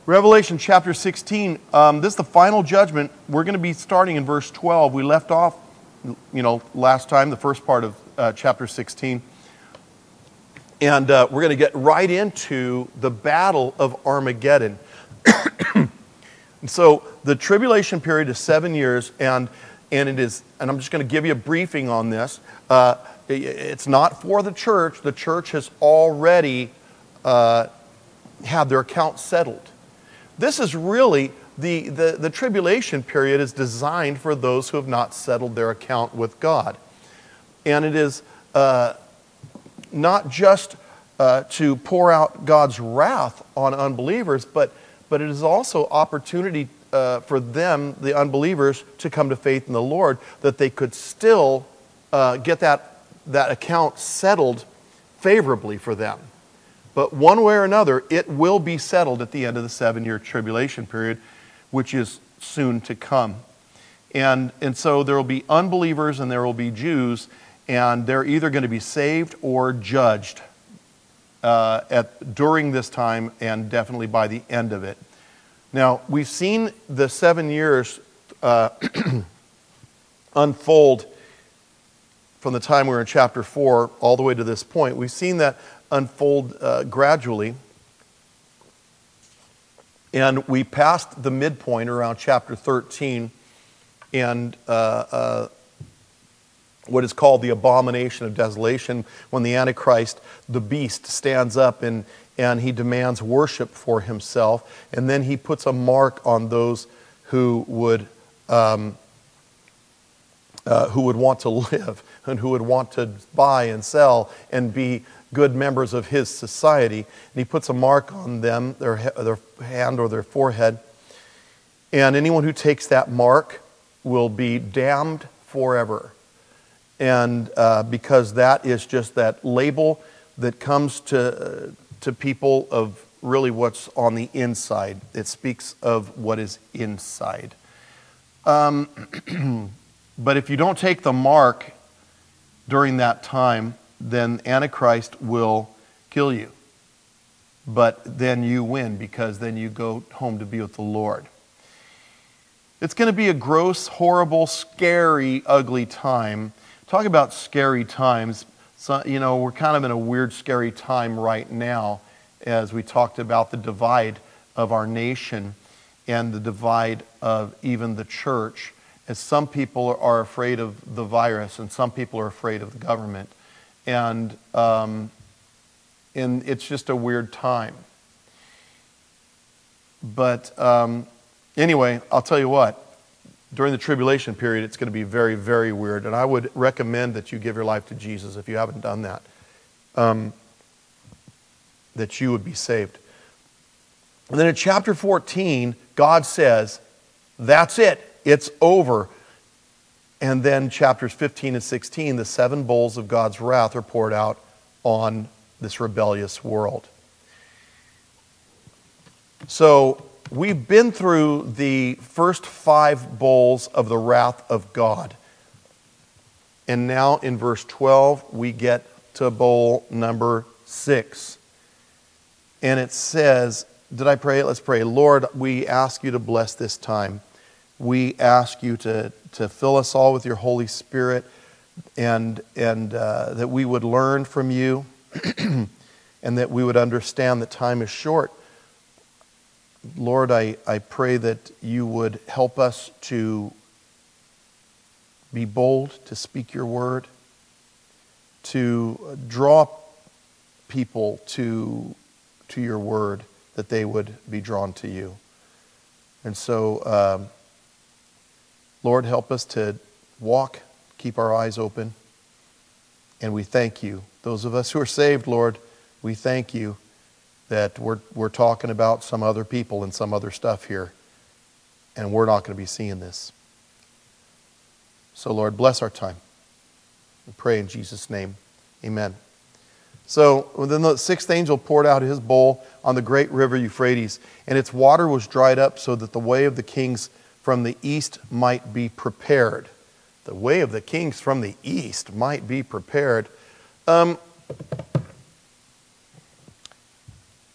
Revelation chapter 16, this is the final judgment. We're going to be starting in verse 12. We left off, last time, the first part of chapter 16. And we're going to get right into the battle of Armageddon. And so the tribulation period is 7 years, and it is, and I'm just going to give you a briefing on this. It's not for the church. The church has already had their account settled. This is really, the tribulation period is designed for those who have not settled their account with God. And it is not just to pour out God's wrath on unbelievers, but it is also opportunity for them, the unbelievers, to come to faith in the Lord, that they could still get that account settled favorably for them. But one way or another, it will be settled at the end of the 7-year tribulation period, which is soon to come. And so there will be unbelievers and there will be Jews, and they're either going to be saved or judged during this time, and definitely by the end of it. Now, we've seen the 7 years unfold from the time we were in chapter 4 all the way to this point. We've seen that unfold gradually. And we passed the midpoint around chapter 13 and what is called the abomination of desolation, when the Antichrist, the beast, stands up and he demands worship for himself. And then he puts a mark on those who would want to live and who would want to buy and sell and be good members of his society. And he puts a mark on them, their hand or their forehead. And anyone who takes that mark will be damned forever. And because that is just that label that comes to people of really what's on the inside. It speaks of what is inside. But if you don't take the mark during that time, then Antichrist will kill you. But then you win, because then you go home to be with the Lord. It's going to be a gross, horrible, scary, ugly time. Talk about scary times. So, we're kind of in a weird, scary time right now, as we talked about the divide of our nation and the divide of even the church. As some people are afraid of the virus and some people are afraid of the government. And it's just a weird time. But anyway, I'll tell you what. During the tribulation period, it's going to be very, very weird. And I would recommend that you give your life to Jesus if you haven't done that. That you would be saved. And then in chapter 14, God says, that's it. It's over. And then chapters 15 and 16, the 7 bowls of God's wrath are poured out on this rebellious world. So we've been through the first 5 bowls of the wrath of God. And now in verse 12, we get to bowl number 6. And it says, did I pray it? Let's pray. Lord, we ask you to bless this time. We ask you to fill us all with your Holy Spirit, and that we would learn from you and that we would understand that time is short. Lord, I pray that you would help us to be bold, to speak your word, to draw people to your word, that they would be drawn to you. And so, Lord, help us to walk, keep our eyes open, and we thank you. Those of us who are saved, Lord, we thank you that we're talking about some other people and some other stuff here, and we're not going to be seeing this. So, Lord, bless our time. We pray in Jesus' name. Amen. So then the 6th angel poured out his bowl on the great river Euphrates, and its water was dried up so that the way of the kings from the east might be prepared. The way of the kings from the east might be prepared.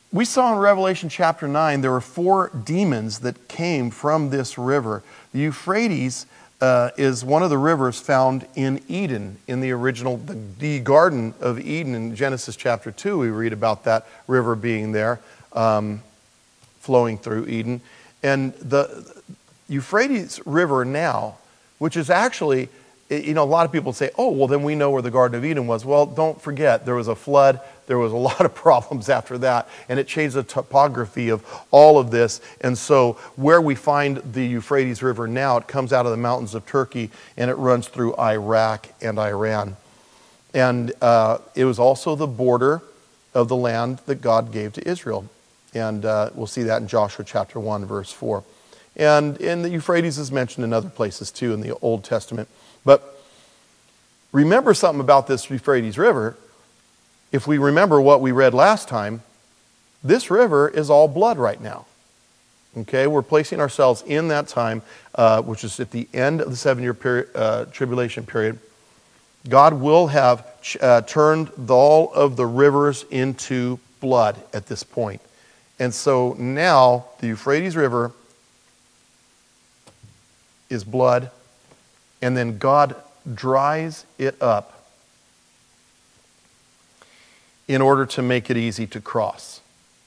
We saw in Revelation chapter 9, there were 4 demons that came from this river. The Euphrates is one of the rivers found in Eden, in the original, the Garden of Eden. In Genesis chapter 2, we read about that river being there, flowing through Eden. And the Euphrates River now, which is actually, a lot of people say, oh, well, then we know where the Garden of Eden was. Well, don't forget, there was a flood. There was a lot of problems after that, and it changed the topography of all of this. And so where we find the Euphrates River now, it comes out of the mountains of Turkey, and it runs through Iraq and Iran. And it was also the border of the land that God gave to Israel. And we'll see that in Joshua chapter 1, verse 4. And the Euphrates is mentioned in other places too in the Old Testament. But remember something about this Euphrates River. If we remember what we read last time, this river is all blood right now. Okay, we're placing ourselves in that time, which is at the end of the 7-year period, tribulation period. God will have turned all of the rivers into blood at this point. And so now the Euphrates River is blood, and then God dries it up in order to make it easy to cross.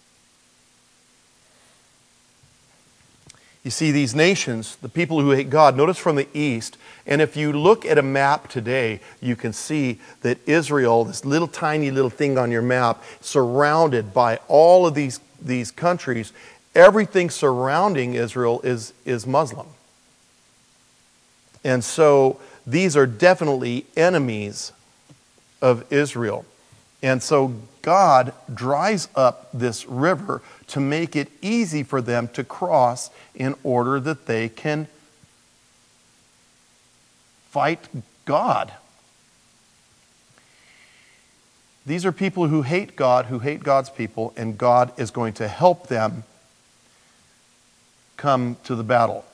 You see, these nations, the people who hate God, notice from the east, and if you look at a map today, you can see that Israel, this little tiny little thing on your map, surrounded by all of these countries, everything surrounding Israel is Muslim. And so these are definitely enemies of Israel. And so God dries up this river to make it easy for them to cross in order that they can fight God. These are people who hate God, who hate God's people, and God is going to help them come to the battle.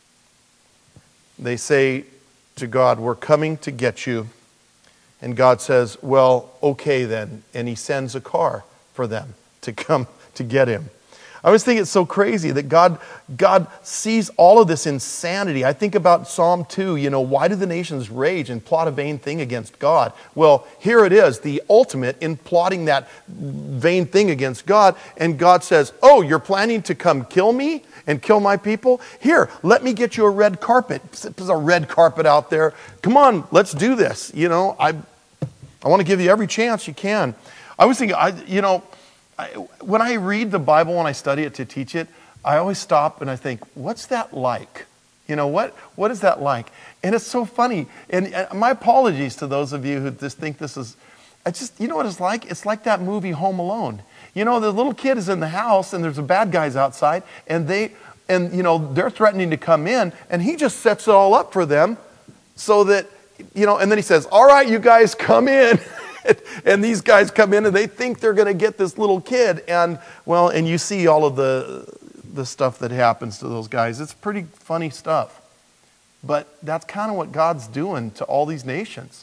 They say to God, we're coming to get you. And God says, well, okay then. And he sends a car for them to come to get him. I always think it's so crazy that God sees all of this insanity. I think about Psalm 2, why do the nations rage and plot a vain thing against God? Well, here it is, the ultimate in plotting that vain thing against God. And God says, oh, you're planning to come kill me and kill my people? Here, let me get you a red carpet. There's a red carpet out there. Come on, let's do this. I want to give you every chance you can. I was thinking, when I read the Bible, when I study it to teach it, I always stop and I think, what's that like? What is that like? And it's so funny. And my apologies to those of you who just think this is, you know what it's like? It's like that movie Home Alone. The little kid is in the house and there's the bad guys outside and they're threatening to come in and he just sets it all up for them so that, and then he says, all right, you guys come in. And these guys come in and they think they're going to get this little kid. And you see all of the stuff that happens to those guys. It's pretty funny stuff. But that's kind of what God's doing to all these nations.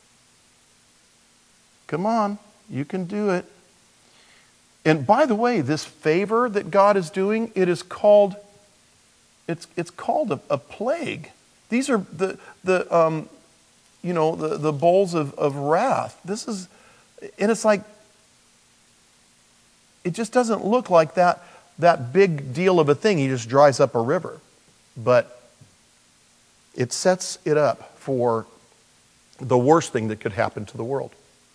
Come on, you can do it. And by the way, this favor that God is doing, it's called a plague. These are the bowls of wrath. And it's like, it just doesn't look like that big deal of a thing. He just dries up a river. But it sets it up for the worst thing that could happen to the world.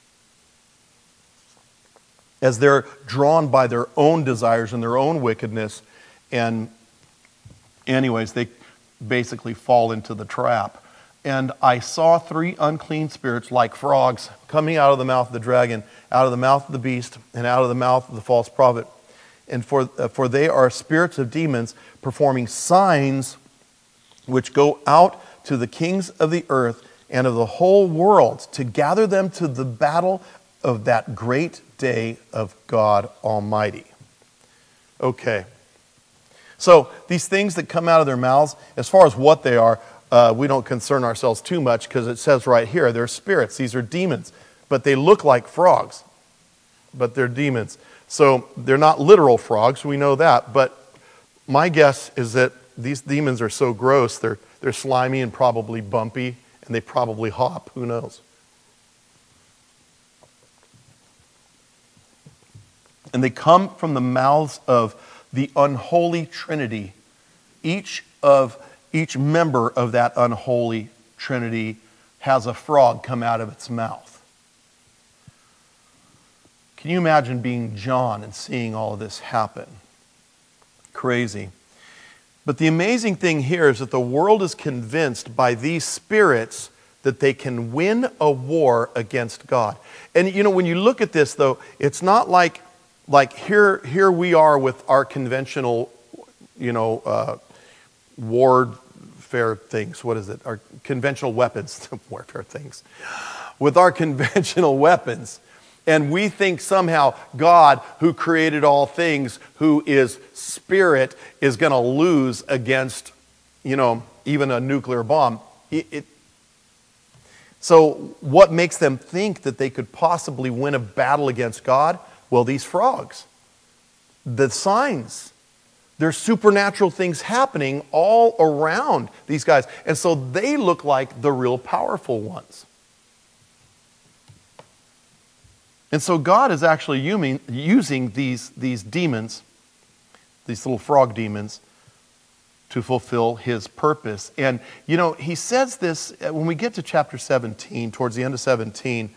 As they're drawn by their own desires and their own wickedness, and anyways, they basically fall into the trap. And I saw 3 unclean spirits like frogs coming out of the mouth of the dragon, out of the mouth of the beast, and out of the mouth of the false prophet. And for they are spirits of demons performing signs which go out to the kings of the earth and of the whole world to gather them to the battle of that great day of God Almighty. Okay. So these things that come out of their mouths, as far as what they are, we don't concern ourselves too much because it says right here, they're spirits. These are demons. But they look like frogs. But they're demons. So they're not literal frogs, we know that. But my guess is that these demons are so gross, they're slimy and probably bumpy, and they probably hop. Who knows? And they come from the mouths of the unholy Trinity. Each member of that unholy Trinity has a frog come out of its mouth. Can you imagine being John and seeing all of this happen? Crazy. But the amazing thing here is that the world is convinced by these spirits that they can win a war against God. And you know, when you look at this though, it's not like here we are with our conventional, warfare things. What is it? Our conventional weapons, warfare things. With our conventional weapons. And we think somehow God, who created all things, who is spirit, is going to lose against, even a nuclear bomb. So what makes them think that they could possibly win a battle against God? Well, these frogs. The signs. There's supernatural things happening all around these guys. And so they look like the real powerful ones. And so God is actually using these demons, these little frog demons, to fulfill his purpose. And, he says this, when we get to chapter 17, towards the end of 17,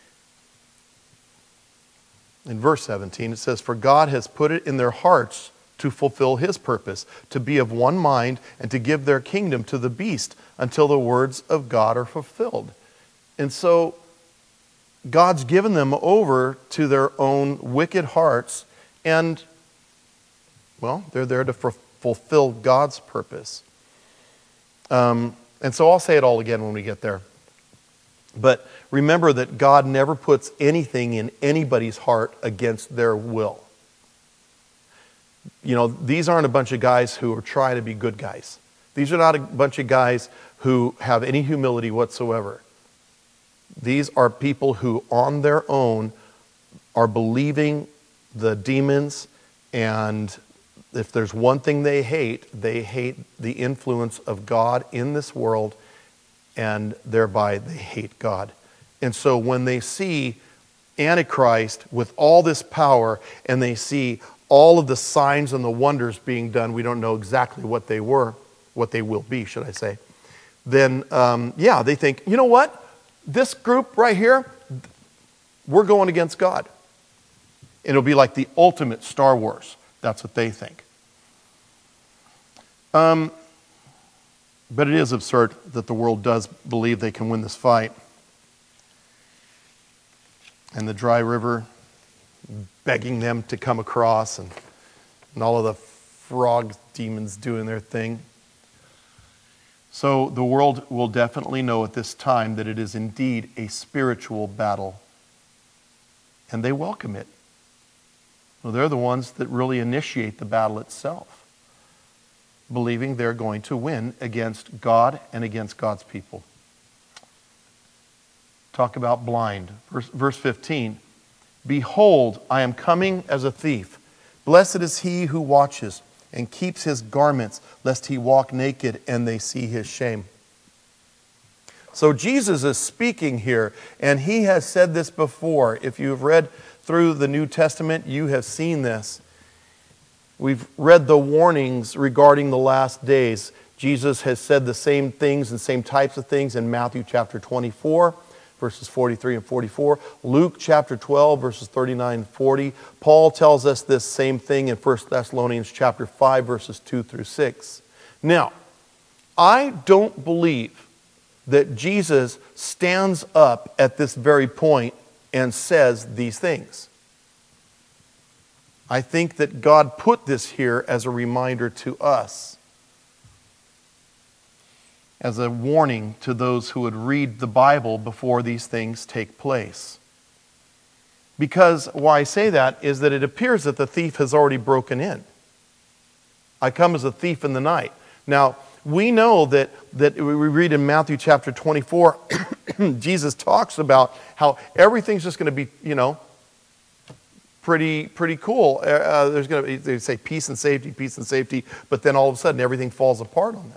in verse 17, it says, "For God has put it in their hearts to fulfill his purpose, to be of one mind, and to give their kingdom to the beast until the words of God are fulfilled." And so God's given them over to their own wicked hearts, and, well, they're there to fulfill God's purpose. And so I'll say it all again when we get there. But remember that God never puts anything in anybody's heart against their will. These aren't a bunch of guys who are trying to be good guys. These are not a bunch of guys who have any humility whatsoever. These are people who on their own are believing the demons, and if there's one thing they hate the influence of God in this world, and thereby they hate God. And so when they see Antichrist with all this power, and they see all of the signs and the wonders being done, we don't know exactly what they will be, should I say, then they think, you know what? This group right here, we're going against God. It'll be like the ultimate Star Wars. That's what they think. But it is absurd that the world does believe they can win this fight. And the dry river begging them to come across, and all of the frog demons doing their thing. So the world will definitely know at this time that it is indeed a spiritual battle. And they welcome it. Well, they're the ones that really initiate the battle itself, believing they're going to win against God and against God's people. Talk about blind. Verse 15. "Behold, I am coming as a thief. Blessed is he who watches and keeps his garments, lest he walk naked and they see his shame." So Jesus is speaking here, and he has said this before. If you've read through the New Testament, you have seen this. We've read the warnings regarding the last days. Jesus has said the same things and same types of things in Matthew chapter 24, verses 43 and 44. Luke chapter 12, verses 39 and 40. Paul tells us this same thing in 1 Thessalonians chapter 5, verses 2 through 6. Now, I don't believe that Jesus stands up at this very point and says these things. I think that God put this here as a reminder to us, as a warning to those who would read the Bible before these things take place. Because why I say that is that it appears that the thief has already broken in. I come as a thief in the night. Now, we know that we read in Matthew chapter 24, Jesus talks about how everything's just going to be, pretty cool. There's going to be, they say peace and safety, but then all of a sudden everything falls apart on them.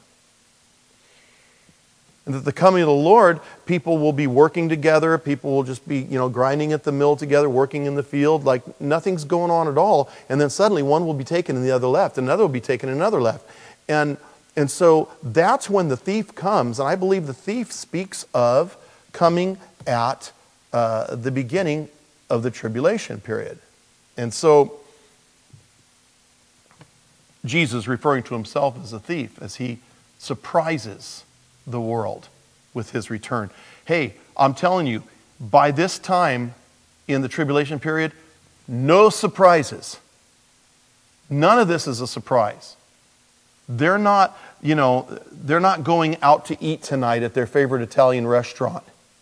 And at the coming of the Lord, people will be working together. People will just be, grinding at the mill together, working in the field, like nothing's going on at all. And then suddenly one will be taken and the other left, and another will be taken and another left. And so that's when the thief comes. And I believe the thief speaks of coming at the beginning of the tribulation period. And so Jesus, referring to himself as a thief, as he surprises the world with his return. Hey, I'm telling you, by this time in the tribulation period, no surprises. None of this is a surprise. They're not, they're not going out to eat tonight at their favorite Italian restaurant.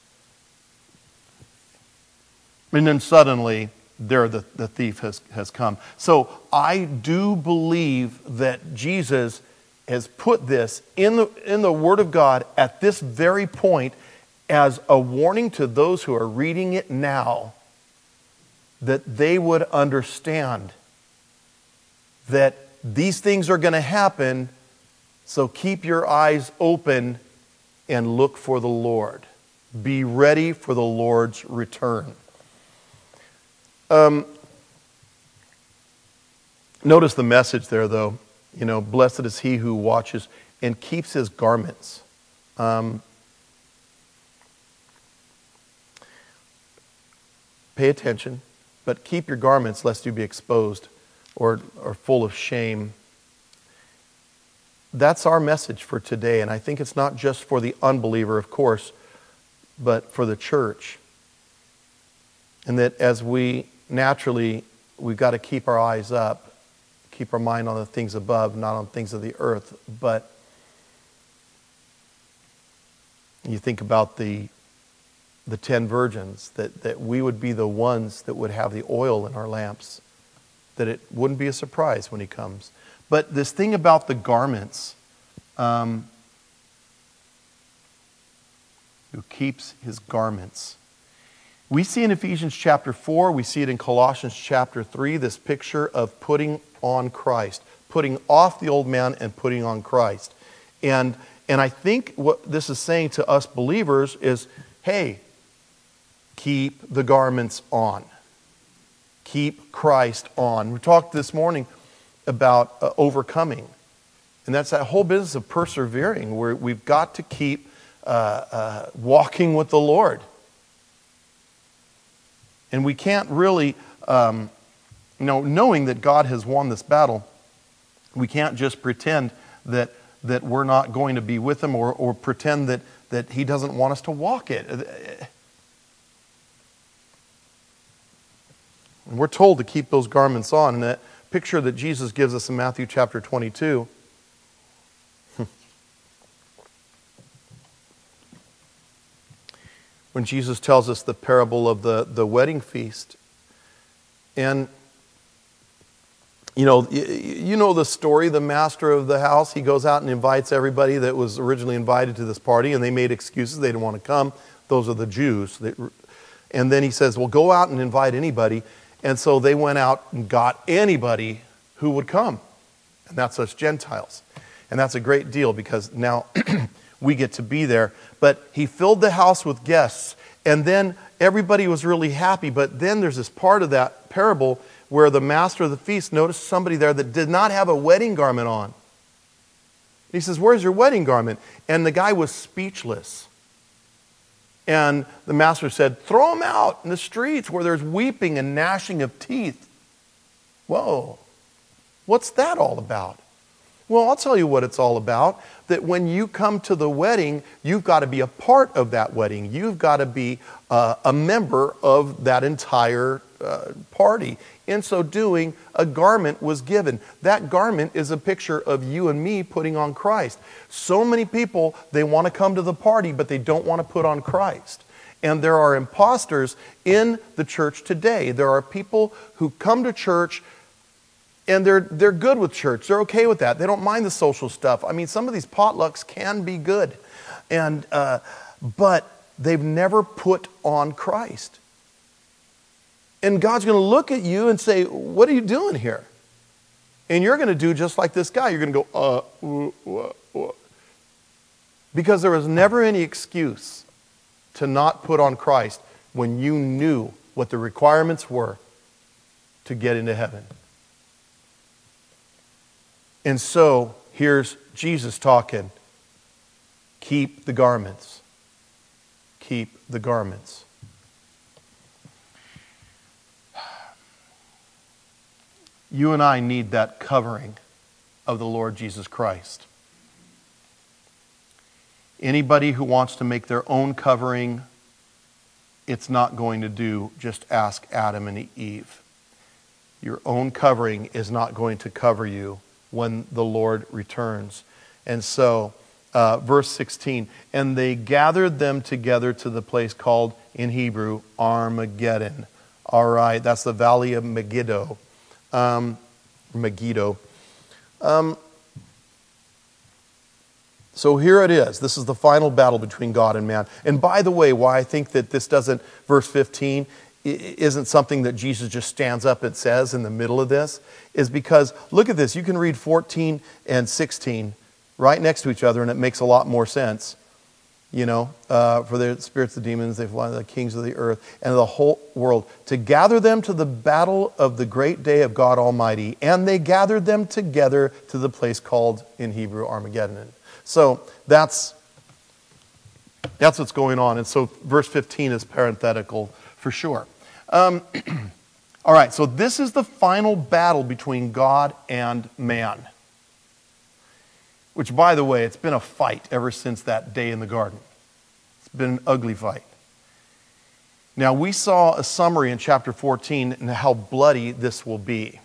And then suddenly, there the thief has come. So I do believe that Jesus has put this in the Word of God at this very point as a warning to those who are reading it now, that they would understand that these things are going to happen, so keep your eyes open and look for the Lord. Be ready for the Lord's return. Notice the message there, though. Blessed is he who watches and keeps his garments. Pay attention, but keep your garments lest you be exposed or full of shame. That's our message for today, and I think it's not just for the unbeliever, of course, but for the church. And that as we've got to keep our eyes up, keep our mind on the things above, not on things of the earth. But you think about the 10 virgins, that we would be the ones that would have the oil in our lamps, that it wouldn't be a surprise when he comes. But this thing about the garments, who keeps his garments. We see in Ephesians chapter 4, we see it in Colossians chapter 3, this picture of putting on Christ, putting off the old man and putting on Christ. And I think what this is saying to us believers is, hey, keep the garments on. Keep Christ on. We talked this morning about overcoming. And that's that whole business of persevering, where we've got to keep walking with the Lord. And we can't really, knowing that God has won this battle, we can't just pretend that we're not going to be with him or pretend that he doesn't want us to walk it. And we're told to keep those garments on. And that picture that Jesus gives us in Matthew chapter 22, when Jesus tells us the parable of the wedding feast. And, you know the story, the master of the house, he goes out and invites everybody that was originally invited to this party, and they made excuses, they didn't want to come. Those are the Jews. And then he says, well, go out and invite anybody. And so they went out and got anybody who would come. And that's us Gentiles. And that's a great deal because now we get to be there. But he filled the house with guests. And then everybody was really happy. But then there's this part of that parable where the master of the feast noticed somebody there that did not have a wedding garment on. He says, where's your wedding garment? And the guy was speechless. And the master said, throw him out in the streets where there's weeping and gnashing of teeth. Whoa, what's that all about? Well, I'll tell you what it's all about. That when you come to the wedding, you've got to be a part of that wedding. You've got to be a member of that entire party. In so doing, a garment was given. That garment is a picture of you and me putting on Christ. So many people, they want to come to the party, but they don't want to put on Christ. And there are imposters in the church today. There are people who come to church and they're good with church. They're okay with that. They don't mind the social stuff. I mean, some of these potlucks can be good. But they've never put on Christ. And God's going to look at you and say, what are you doing here? And you're going to do just like this guy. You're going to go, because there was never any excuse to not put on Christ when you knew what the requirements were to get into heaven. And so, here's Jesus talking. Keep the garments. Keep the garments. You and I need that covering of the Lord Jesus Christ. Anybody who wants to make their own covering, it's not going to do. Just ask Adam and Eve. Your own covering is not going to cover you when the Lord returns. And so, verse 16, and they gathered them together to the place called, in Hebrew, Armageddon. All right, that's the valley of Megiddo. Megiddo. So here it is. This is the final battle between God and man. And by the way, why I think that this doesn't, verse 15, isn't something that Jesus just stands up and says in the middle of this, is because, look at this. You can read 14 and 16 right next to each other, and it makes a lot more sense. You know, for the spirits of demons, they fly the kings of the earth and the whole world, to gather them to the battle of the great day of God Almighty. And they gathered them together to the place called, in Hebrew, Armageddon. So that's what's going on. And so verse 15 is parenthetical for sure. All right, so this is the final battle between God and man. Which, by the way, it's been a fight ever since that day in the garden. It's been an ugly fight. Now, we saw a summary in chapter 14 and how bloody this will be.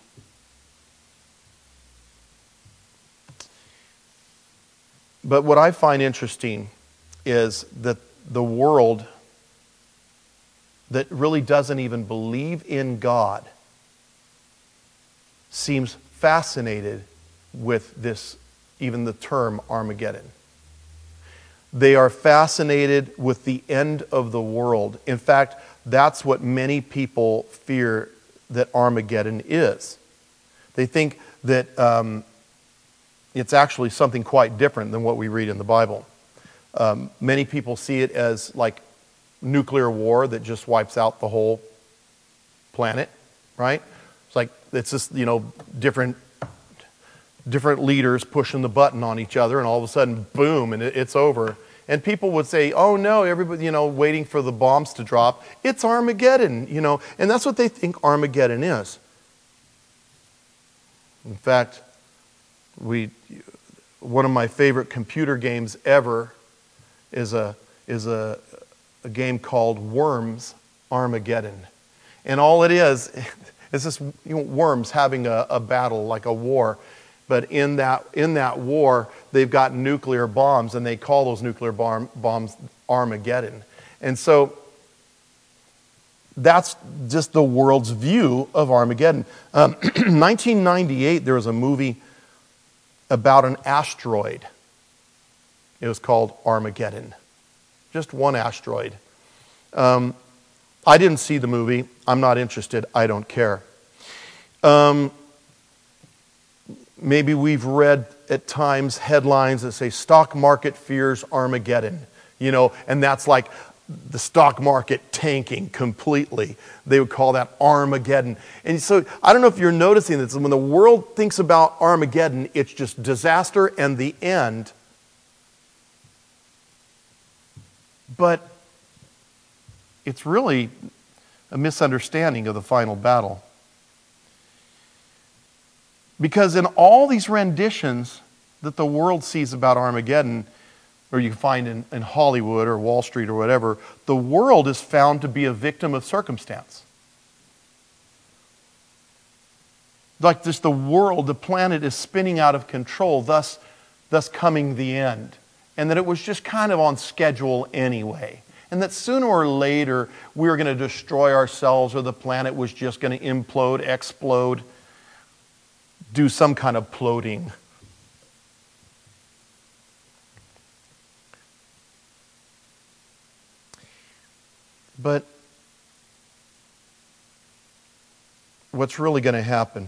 But what I find interesting is that the world that really doesn't even believe in God seems fascinated with this, even the term Armageddon. They are fascinated with the end of the world. In fact, that's what many people fear that Armageddon is. They think that it's actually something quite different than what we read in the Bible. Many people see it as like nuclear war that just wipes out the whole planet, right? It's like, it's just, different leaders pushing the button on each other, and all of a sudden, boom, and it's over. And people would say, oh no, everybody, waiting for the bombs to drop. It's Armageddon, and that's what they think Armageddon is. In fact, one of my favorite computer games ever is a game called Worms Armageddon. And all it is just worms having a battle, like a war. But in that war, they've got nuclear bombs, and they call those nuclear bombs Armageddon. And so that's just the world's view of Armageddon. 1998, there was a movie about an asteroid. It was called Armageddon. Just one asteroid. I didn't see the movie. I'm not interested. I don't care. Maybe we've read at times headlines that say stock market fears Armageddon, and that's like the stock market tanking completely. They would call that Armageddon. And so I don't know if you're noticing this. When the world thinks about Armageddon, it's just disaster and the end. But it's really a misunderstanding of the final battle. Because in all these renditions that the world sees about Armageddon, or you find in Hollywood or Wall Street or whatever, the world is found to be a victim of circumstance. Like just the world, the planet is spinning out of control, thus coming the end. And that it was just kind of on schedule anyway. And that sooner or later we were going to destroy ourselves, or the planet was just going to implode, explode, do some kind of ploding. But what's really going to happen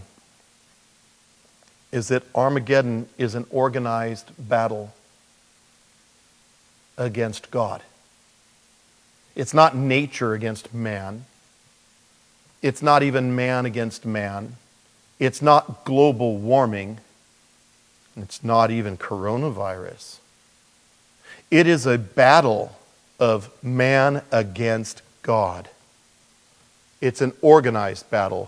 is that Armageddon is an organized battle against God. It's not nature against man. It's not even man against man. It's not global warming. It's not even coronavirus. It is a battle of man against God. It's an organized battle.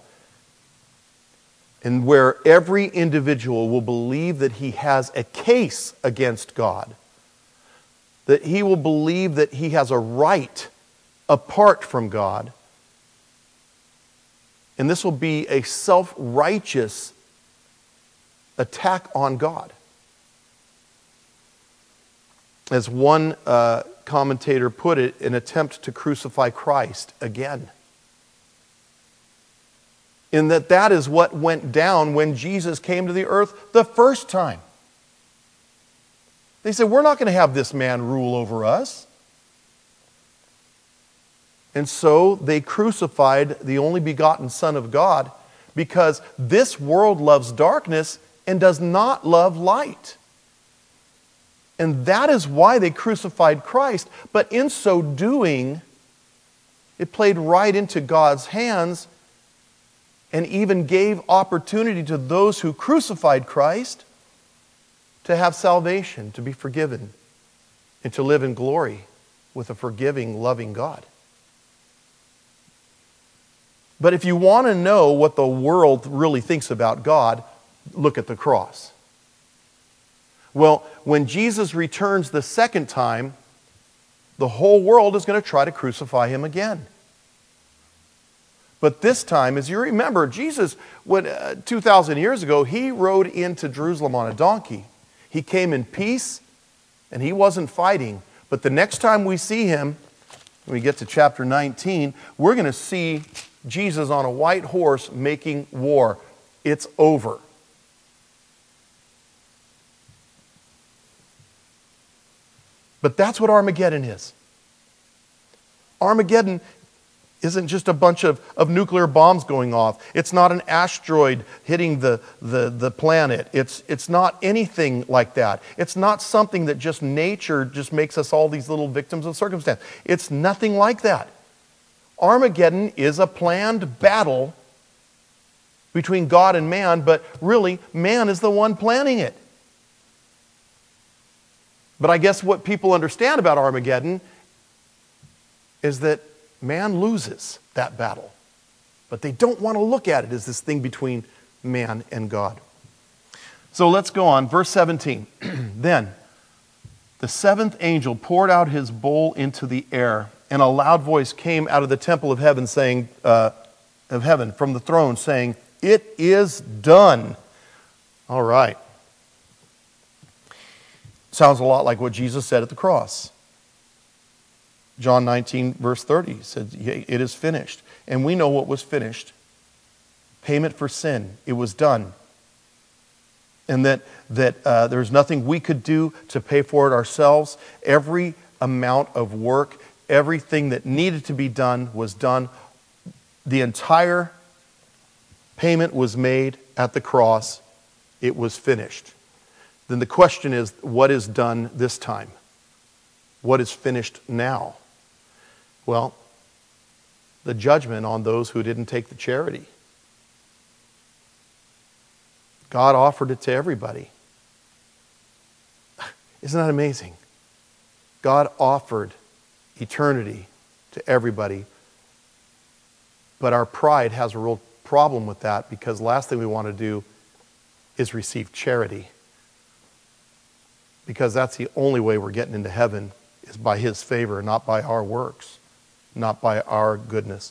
And where every individual will believe that he has a case against God, that he will believe that he has a right apart from God, and this will be a self-righteous attack on God. As one commentator put it, an attempt to crucify Christ again. In that is what went down when Jesus came to the earth the first time. They said, we're not going to have this man rule over us. And so they crucified the only begotten Son of God, because this world loves darkness and does not love light. And that is why they crucified Christ. But in so doing, it played right into God's hands and even gave opportunity to those who crucified Christ to have salvation, to be forgiven, and to live in glory with a forgiving, loving God. But if you want to know what the world really thinks about God, look at the cross. Well, when Jesus returns the second time, the whole world is going to try to crucify him again. But this time, as you remember, Jesus, 2,000 years ago, he rode into Jerusalem on a donkey. He came in peace, and he wasn't fighting. But the next time we see him, when we get to chapter 19, we're going to see Jesus on a white horse making war. It's over. But that's what Armageddon is. Armageddon isn't just a bunch of nuclear bombs going off. It's not an asteroid hitting the planet. It's not anything like that. It's not something that just nature just makes us all these little victims of circumstance. It's nothing like that. Armageddon is a planned battle between God and man, but really, man is the one planning it. But I guess what people understand about Armageddon is that man loses that battle. But they don't want to look at it as this thing between man and God. So let's go on. Verse 17. Then the seventh angel poured out his bowl into the air, and a loud voice came out of the temple of heaven, saying, from the throne, saying, "It is done." All right. Sounds a lot like what Jesus said at the cross. John 19, verse 30 said, "It is finished." And we know what was finished. Payment for sin. It was done. And that there's nothing we could do to pay for it ourselves. Every amount of work, everything that needed to be done was done. The entire payment was made at the cross. It was finished. Then the question is, what is done this time? What is finished now? Well, the judgment on those who didn't take the charity. God offered it to everybody. Isn't that amazing? God offered eternity to everybody. But our pride has a real problem with that, because the last thing we want to do is receive charity. Because that's the only way we're getting into heaven, is by His favor, not by our works, not by our goodness.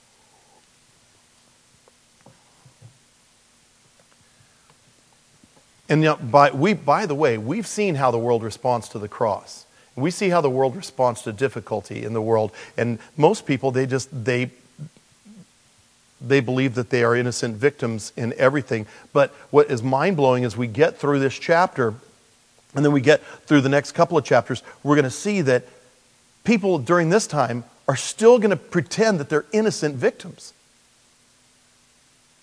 And by the way, we've seen how the world responds to the cross. We see how the world responds to difficulty in the world. And most people, they believe that they are innocent victims in everything. But what is mind-blowing is we get through this chapter, and then we get through the next couple of chapters, we're going to see that people during this time are still going to pretend that they're innocent victims.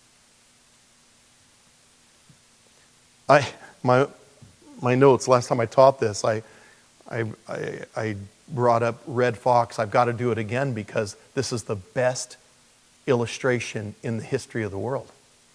My notes, last time I taught this, I brought up Red Fox. I've got to do it again because this is the best illustration in the history of the world.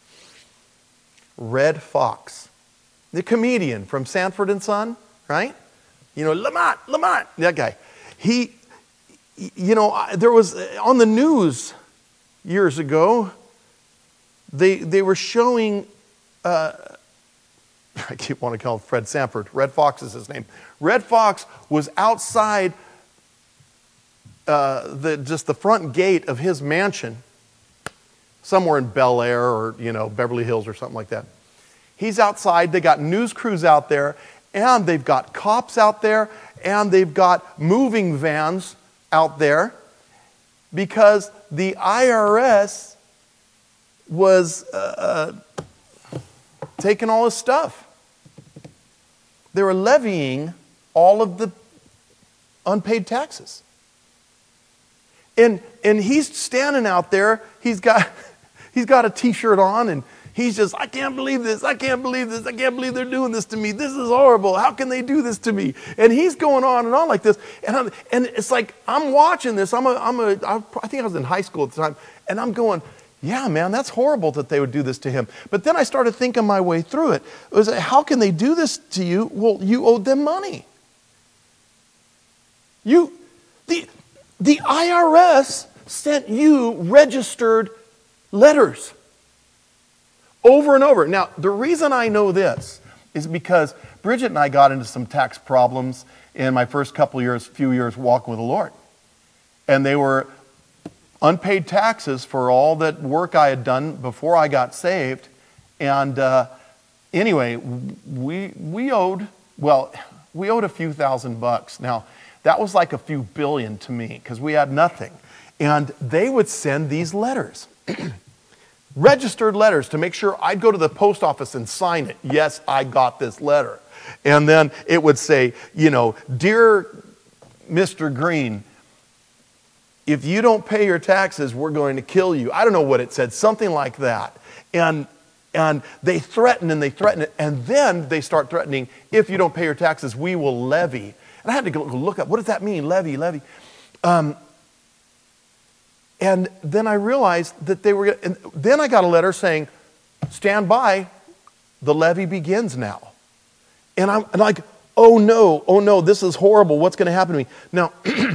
Red Fox, the comedian from Sanford and Son, right? You know, Lamont, that guy. He, you know, there was, on the news years ago, they were showing, I keep wanting to call him Fred Sanford. Red Fox is his name. Red Fox was outside just the front gate of his mansion, somewhere in Bel Air or, you know, Beverly Hills or something like that. He's outside. They got news crews out there, and they've got cops out there, and they've got moving vans out there because the IRS was taking all his stuff. They were levying all of the unpaid taxes. And he's standing out there. He's got a T-shirt on, and he's just, I can't believe this. I can't believe this. I can't believe they're doing this to me. This is horrible. How can they do this to me? And he's going on and on like this. And it's like I'm watching this. I think I was in high school at the time, and I'm going, yeah, man, that's horrible that they would do this to him. But then I started thinking my way through it. It was, how can they do this to you? Well, you owed them money. The IRS sent you registered letters over and over. Now, the reason I know this is because Bridget and I got into some tax problems in my first few years walking with the Lord. And they were unpaid taxes for all that work I had done before I got saved. And anyway, we owed a few $1,000s. Now, that was like a few billion to me because we had nothing. And they would send these letters, registered letters, to make sure I'd go to the post office and sign it. Yes, I got this letter. And then it would say, you know, dear Mr. Green, if you don't pay your taxes, we're going to kill you. I don't know what it said, something like that. And they threaten and they threaten it. And then they start threatening, if you don't pay your taxes, we will levy. And I had to go look up, what does that mean, levy? And then I realized that and then I got a letter saying, stand by, the levy begins now. And I'm like, oh no, this is horrible. What's going to happen to me? Now,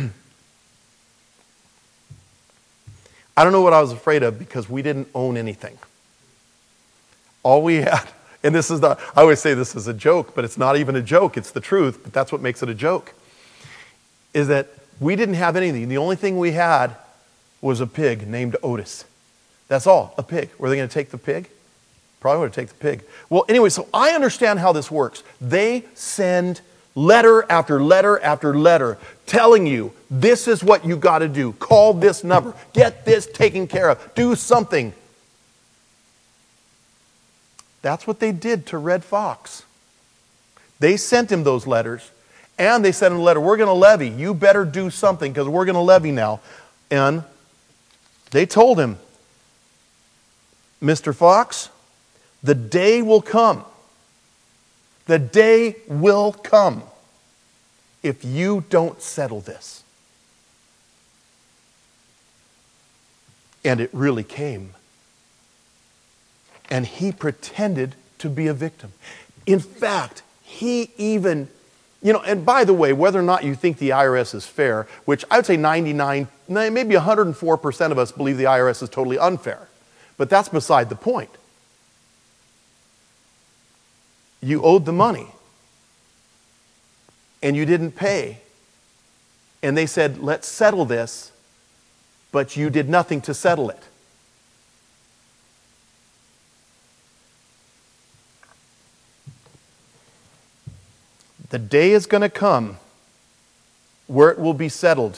I don't know what I was afraid of because we didn't own anything. All we had, and this is I always say this is a joke, but it's not even a joke. It's the truth, but that's what makes it a joke, is that we didn't have anything. The only thing we had was a pig named Otis. That's all, a pig. Were they going to take the pig? Probably would have taken the pig. Well, anyway, so I understand how this works. They send letter after letter after letter telling you, this is what you got to do. Call this number. Get this taken care of. Do something. That's what they did to Red Fox. They sent him those letters, and they sent him a letter, we're going to levy. You better do something because we're going to levy now. And they told him, Mr. Fox, the day will come. The day will come if you don't settle this. And it really came. And he pretended to be a victim. In fact, he even, and by the way, whether or not you think the IRS is fair, which I would say 99, maybe 104% of us believe the IRS is totally unfair. But that's beside the point. You owed the money, and you didn't pay. And they said, let's settle this, but you did nothing to settle it. The day is going to come where it will be settled.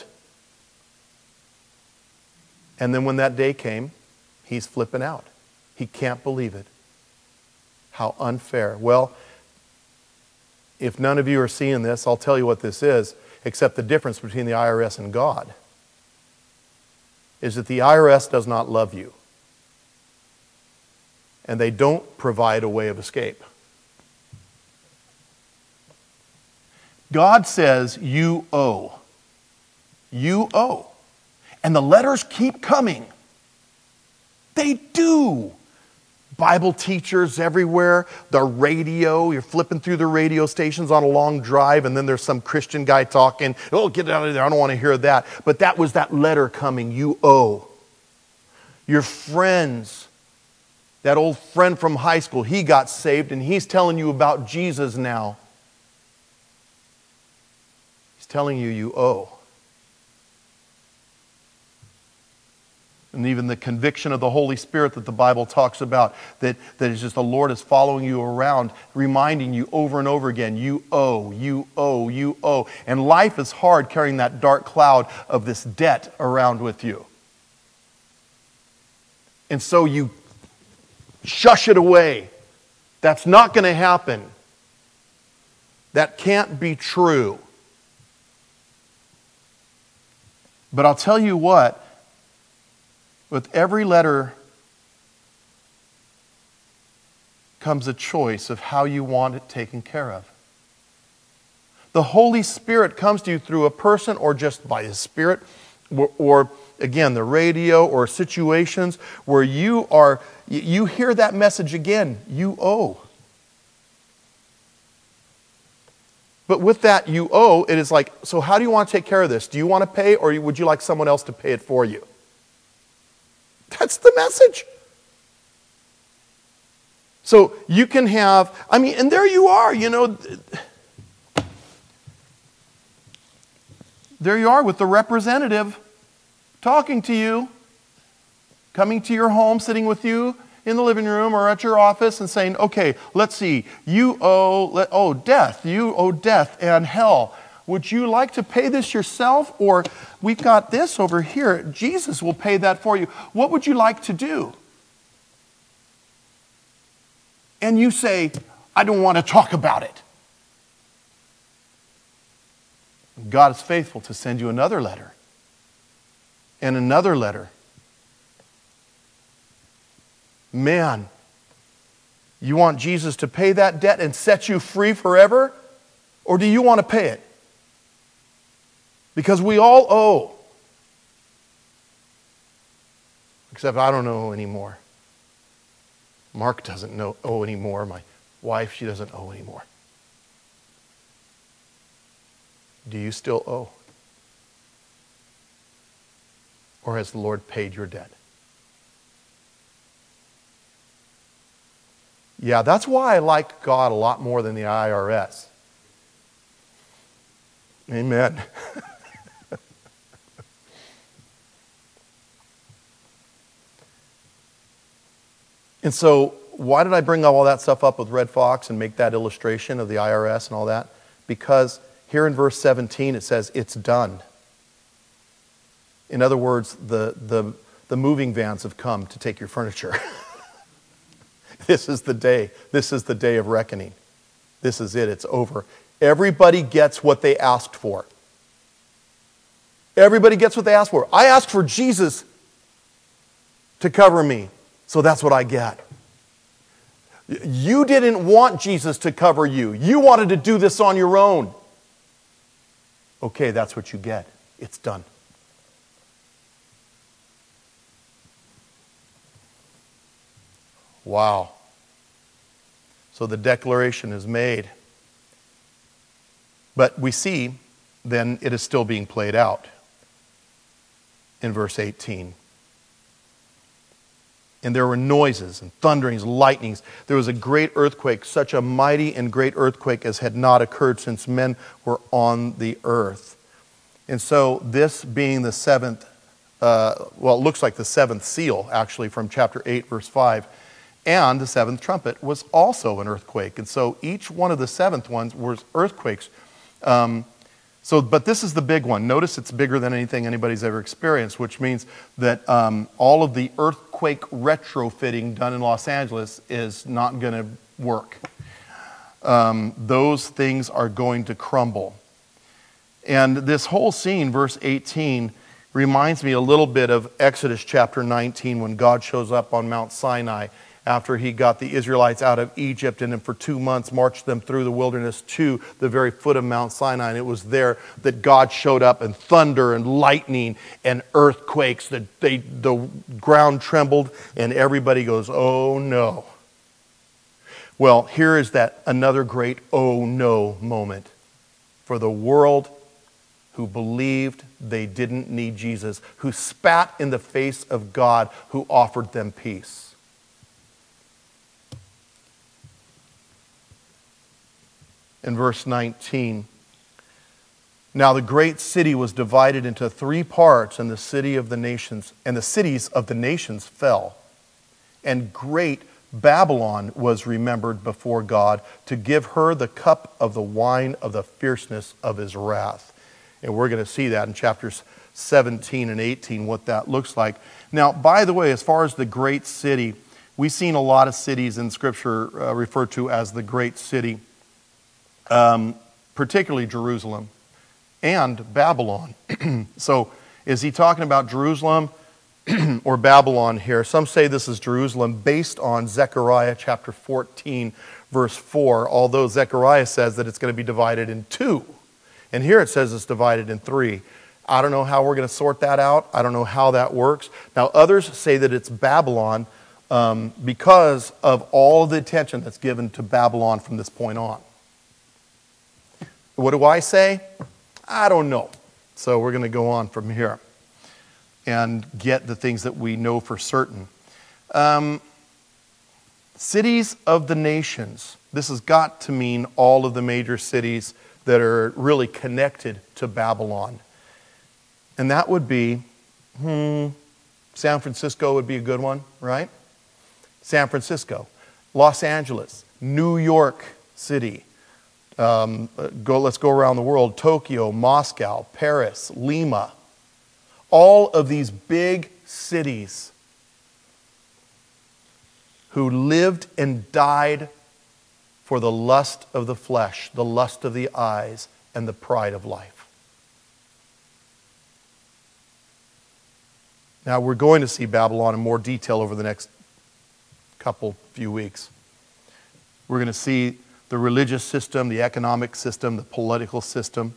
And then when that day came, he's flipping out. He can't believe it. How unfair. Well, if none of you are seeing this, I'll tell you what this is, except the difference between the IRS and God is that the IRS does not love you. And they don't provide a way of escape. God says, you owe. You owe. And the letters keep coming. They do. Bible teachers everywhere, the radio, you're flipping through the radio stations on a long drive, and then there's some Christian guy talking, oh, get out of there, I don't want to hear that. But that was that letter coming, you owe. Your friends, that old friend from high school, he got saved, and he's telling you about Jesus now. He's telling you you owe. And even the conviction of the Holy Spirit that the Bible talks about, that is just the Lord is following you around, reminding you over and over again, you owe, you owe, you owe. And life is hard carrying that dark cloud of this debt around with you. And so you shush it away. That's not going to happen. That can't be true. But I'll tell you what, with every letter comes a choice of how you want it taken care of. The Holy Spirit comes to you through a person or just by His Spirit, or again, the radio or situations where you hear that message again, you owe. But with that you owe, it is like, so how do you want to take care of this? Do you want to pay, or would you like someone else to pay it for you? That's the message. So you can have, and there you are, there you are with the representative talking to you, coming to your home, sitting with you in the living room or at your office and saying, okay, let's see, you owe death and hell. Would you like to pay this yourself? Or we've got this over here. Jesus will pay that for you. What would you like to do? And you say, I don't want to talk about it. God is faithful to send you another letter. And another letter. Man, you want Jesus to pay that debt and set you free forever? Or do you want to pay it? Because we all owe. Except I don't owe anymore. Mark doesn't owe anymore. My wife, she doesn't owe anymore. Do you still owe? Or has the Lord paid your debt? Yeah, that's why I like God a lot more than the IRS. Amen. And so, why did I bring all that stuff up with Red Fox and make that illustration of the IRS and all that? Because here in verse 17 it says, it's done. In other words, the moving vans have come to take your furniture. This is the day. This is the day of reckoning. This is it. It's over. Everybody gets what they asked for. Everybody gets what they asked for. I asked for Jesus to cover me, so that's what I get. You didn't want Jesus to cover you. You wanted to do this on your own. Okay, that's what you get. It's done. Wow. So the declaration is made. But we see, then, it is still being played out in verse 18. And there were noises and thunderings, lightnings. There was a great earthquake, such a mighty and great earthquake as had not occurred since men were on the earth. And so this being the seventh, it looks like the seventh seal, actually, from chapter 8, verse 5. And the seventh trumpet was also an earthquake. And so each one of the seventh ones was earthquakes. But this is the big one. Notice it's bigger than anything anybody's ever experienced, which means that all of the earthquake retrofitting done in Los Angeles is not going to work. Those things are going to crumble. And this whole scene, verse 18, reminds me a little bit of Exodus chapter 19 when God shows up on Mount Sinai after he got the Israelites out of Egypt and then for 2 months marched them through the wilderness to the very foot of Mount Sinai. And it was there that God showed up, and thunder and lightning and earthquakes. The ground trembled and everybody goes, oh no. Well, here is that another great oh no moment for the world who believed they didn't need Jesus, who spat in the face of God, who offered them peace. In verse 19, now the great city was divided into 3 parts, and the cities of the nations fell. And great Babylon was remembered before God to give her the cup of the wine of the fierceness of his wrath. And we're going to see that in chapters 17 and 18, what that looks like. Now, by the way, as far as the great city, we've seen a lot of cities in Scripture referred to as the great city. Particularly Jerusalem and Babylon. So is he talking about Jerusalem or Babylon here? Some say this is Jerusalem based on Zechariah chapter 14 verse 4, although Zechariah says that it's going to be divided in 2. And here it says it's divided in 3. I don't know how we're going to sort that out. I don't know how that works. Now others say that it's Babylon because of all the attention that's given to Babylon from this point on. What do I say? I don't know. So we're going to go on from here and get the things that we know for certain. Cities of the nations. This has got to mean all of the major cities that are really connected to Babylon. And that would be, San Francisco would be a good one, right? San Francisco, Los Angeles, New York City. Let's go around the world. Tokyo, Moscow, Paris, Lima. All of these big cities who lived and died for the lust of the flesh, the lust of the eyes, and the pride of life. Now we're going to see Babylon in more detail over the next few weeks. We're going to see the religious system, the economic system, the political system.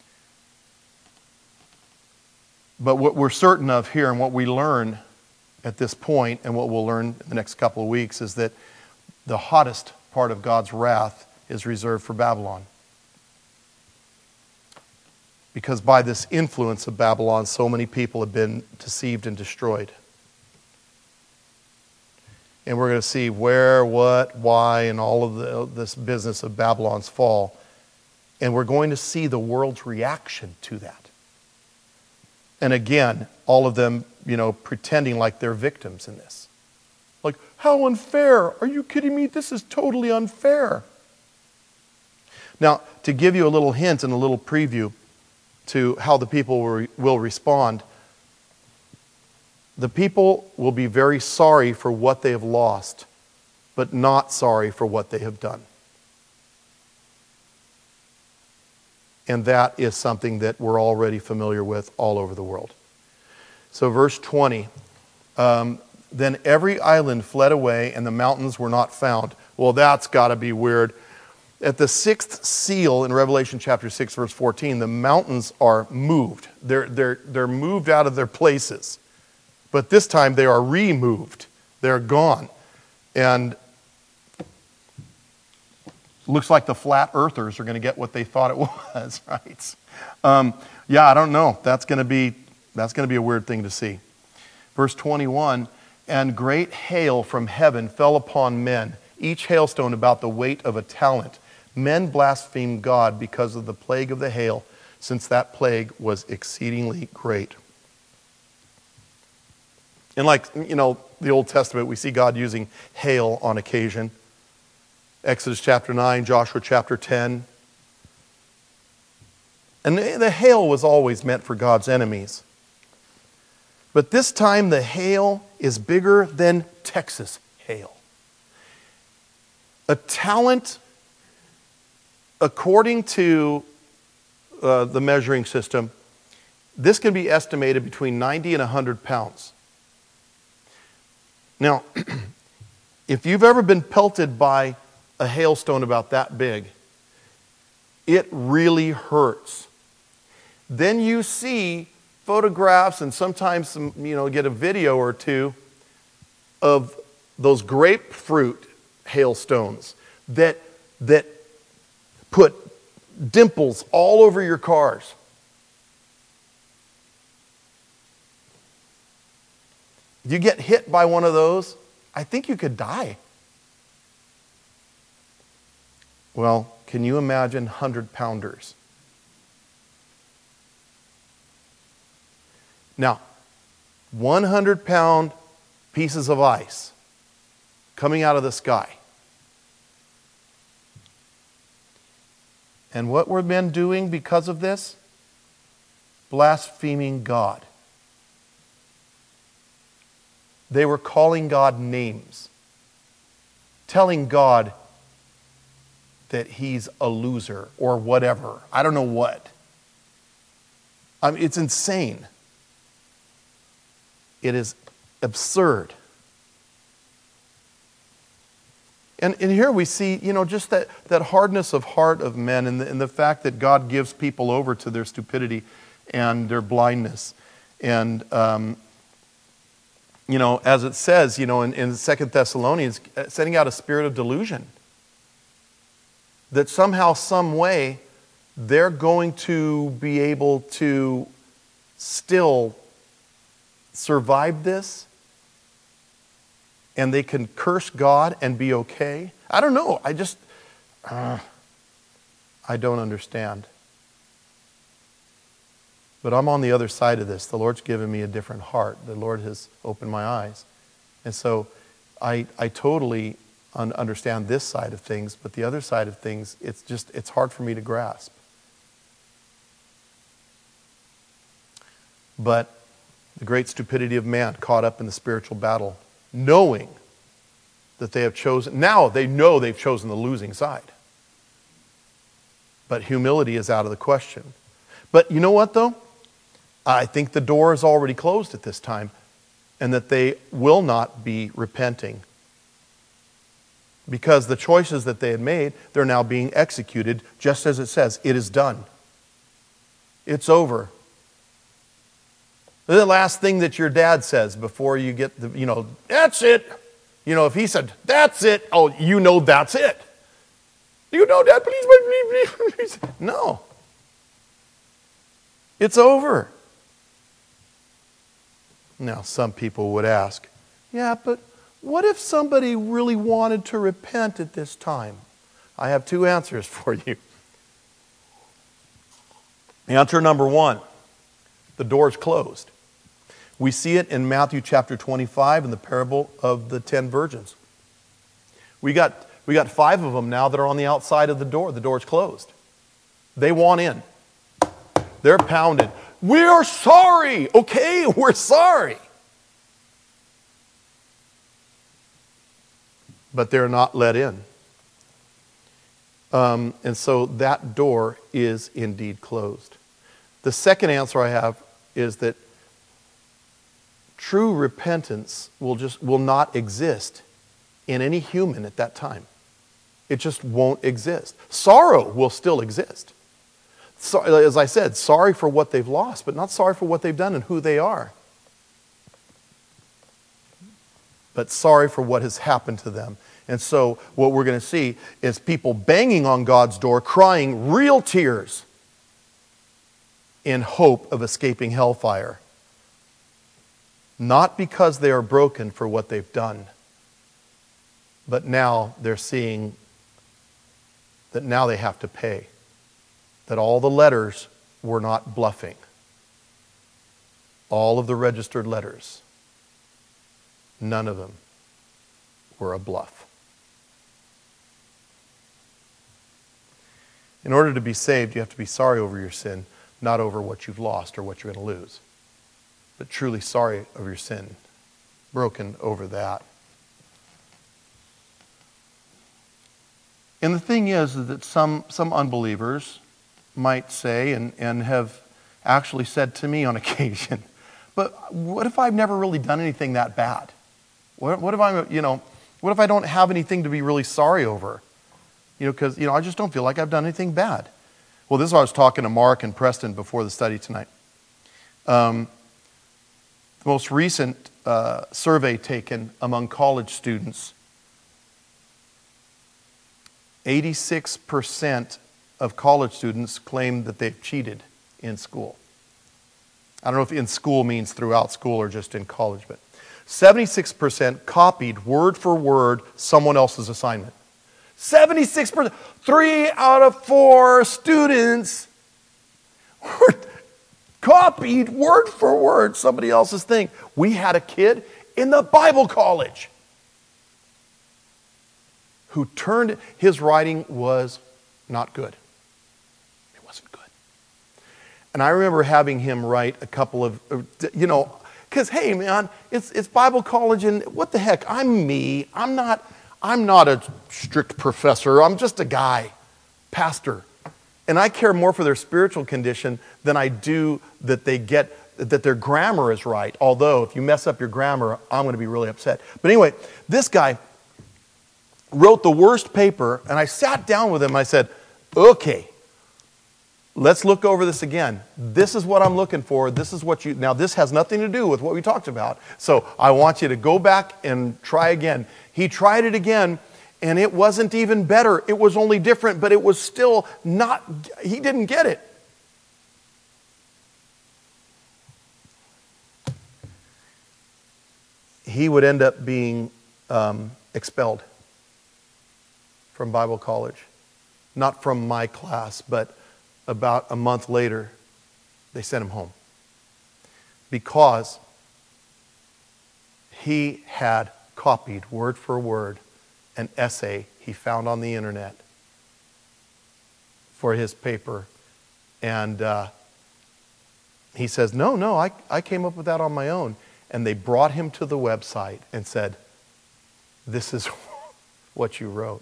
But what we're certain of here and what we learn at this point and what we'll learn in the next couple of weeks is that the hottest part of God's wrath is reserved for Babylon. Because by this influence of Babylon, so many people have been deceived and destroyed. And we're going to see where, what, why, and all of this business of Babylon's fall. And we're going to see the world's reaction to that. And again, all of them, pretending like they're victims in this. Like, how unfair? Are you kidding me? This is totally unfair. Now, to give you a little hint and a little preview to how the people will respond, the people will be very sorry for what they have lost, but not sorry for what they have done. And that is something that we're already familiar with all over the world. So verse 20, then every island fled away and the mountains were not found. Well, that's got to be weird. At the 6th seal in Revelation chapter 6, verse 14, the mountains are moved. They're moved out of their places. But this time they are removed. They're gone. And looks like the flat earthers are going to get what they thought it was, right? I don't know. That's going to be a weird thing to see. Verse 21, and great hail from heaven fell upon men, each hailstone about the weight of a talent. Men blasphemed God because of the plague of the hail, since that plague was exceedingly great. And like, the Old Testament, we see God using hail on occasion. Exodus chapter 9, Joshua chapter 10. And the hail was always meant for God's enemies. But this time the hail is bigger than Texas hail. A talent, according to the measuring system, this can be estimated between 90 and 100 pounds. Now, If you've ever been pelted by a hailstone about that big, it really hurts. Then you see photographs and sometimes get a video or two of those grapefruit hailstones that put dimples all over your cars. If you get hit by one of those, I think you could die. Well, can you imagine 100-pounders? Now, 100-pound pieces of ice coming out of the sky. And what were men doing because of this? Blaspheming God. They were calling God names, telling God that he's a loser or whatever. I don't know what. I mean, it's insane. It is absurd. And here we see, just that hardness of heart of men and the fact that God gives people over to their stupidity and their blindness. And, as it says, in 2 Thessalonians, sending out a spirit of delusion. That somehow, some way, they're going to be able to still survive this, and they can curse God and be okay. I don't know. I don't understand. But I'm on the other side of this. The Lord's given me a different heart. The Lord has opened my eyes. And so I totally understand this side of things, but the other side of things, it's hard for me to grasp. But the great stupidity of man caught up in the spiritual battle, knowing that they have chosen, now they know they've chosen the losing side. But humility is out of the question. But you know what though? I think the door is already closed at this time, and that they will not be repenting. Because the choices that they had made, they're now being executed, just as it says, it is done. It's over. The last thing that your dad says before you get that's it. If he said, that's it, oh, that's it. Dad, please. No. It's over. Now, some people would ask, yeah, but what if somebody really wanted to repent at this time? I have two answers for you. Answer number one, the door's closed. We see it in Matthew chapter 25 in the parable of the 10 virgins. We got 5 of them now that are on the outside of the door. The door's closed. They want in. They're pounded. We are sorry. Okay, we're sorry. But they're not let in. And so that door is indeed closed. The second answer I have is that true repentance will not exist in any human at that time. It just won't exist. Sorrow will still exist. So, as I said, sorry for what they've lost, but not sorry for what they've done and who they are. But sorry for what has happened to them. And so what we're going to see is people banging on God's door, crying real tears in hope of escaping hellfire. Not because they are broken for what they've done, but now they're seeing that now they have to pay. That all the letters were not bluffing. All of the registered letters, none of them were a bluff. In order to be saved, you have to be sorry over your sin, not over what you've lost or what you're going to lose, but truly sorry over your sin, broken over that. And the thing is that some unbelievers might say, and have actually said to me on occasion, but what if I've never really done anything that bad? What if I'm, What if I don't have anything to be really sorry over? Because, I just don't feel like I've done anything bad. Well, this is what I was talking to Mark and Preston before the study tonight. The most recent survey taken among college students, 86% of college students claim that they've cheated in school. I don't know if in school means throughout school or just in college, but 76% copied word for word someone else's assignment. 76%. 3 out of 4 students copied word for word somebody else's thing. We had a kid in the Bible college who his writing was not good. It wasn't good. And I remember having him write a couple of, because, hey, man, it's Bible college, and what the heck, I'm me. I'm not a strict professor. I'm just a guy, pastor. And I care more for their spiritual condition than I do that that their grammar is right. Although, if you mess up your grammar, I'm going to be really upset. But anyway, this guy wrote the worst paper, and I sat down with him. I said, okay, let's look over this again. This is what I'm looking for. This is what now this has nothing to do with what we talked about. So I want you to go back and try again. He tried it again, and it wasn't even better. It was only different, but it was still not, he didn't get it. He would end up being expelled from Bible college. Not from my class, but about a month later, they sent him home. Because he had copied word for word an essay he found on the internet for his paper. And he says, no, I came up with that on my own. And they brought him to the website and said, this is what you wrote.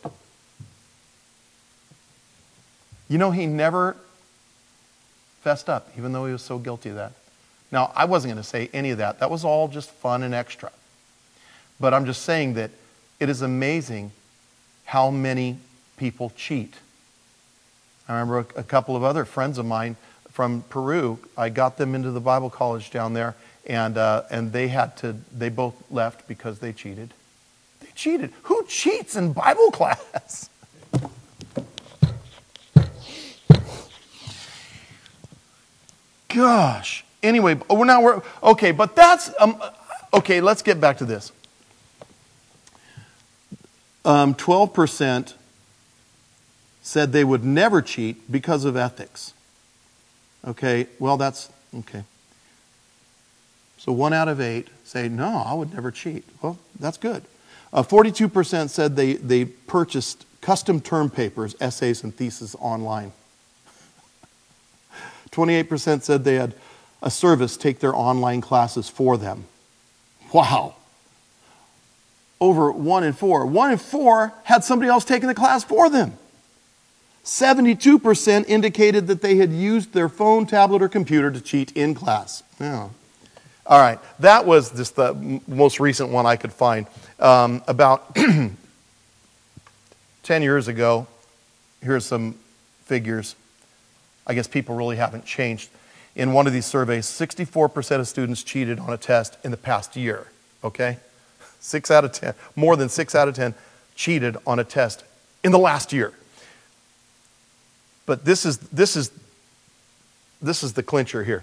He never fessed up, even though he was so guilty of that. Now, I wasn't going to say any of that. That was all just fun and extra. But I'm just saying that it is amazing how many people cheat. I remember a couple of other friends of mine from Peru. I got them into the Bible college down there, and they both left because they cheated. They cheated. Who cheats in Bible class? Gosh. Anyway, okay, but that's okay. Let's get back to this. 12% said they would never cheat because of ethics. Okay, well that's okay. So 1 out of 8 say no, I would never cheat. Well, that's good. 42% said they purchased custom term papers, essays, and theses online. 28% said they had a service take their online classes for them. Wow. Over 1 in 4. 1 in 4 had somebody else taking the class for them. 72% indicated that they had used their phone, tablet, or computer to cheat in class. Yeah. All right. That was just the most recent one I could find. About 10 years ago, here's some figures. I guess people really haven't changed. In one of these surveys, 64% of students cheated on a test in the past year. Okay? 6 out of 10, more than 6 out of 10 cheated on a test in the last year. But this is the clincher here.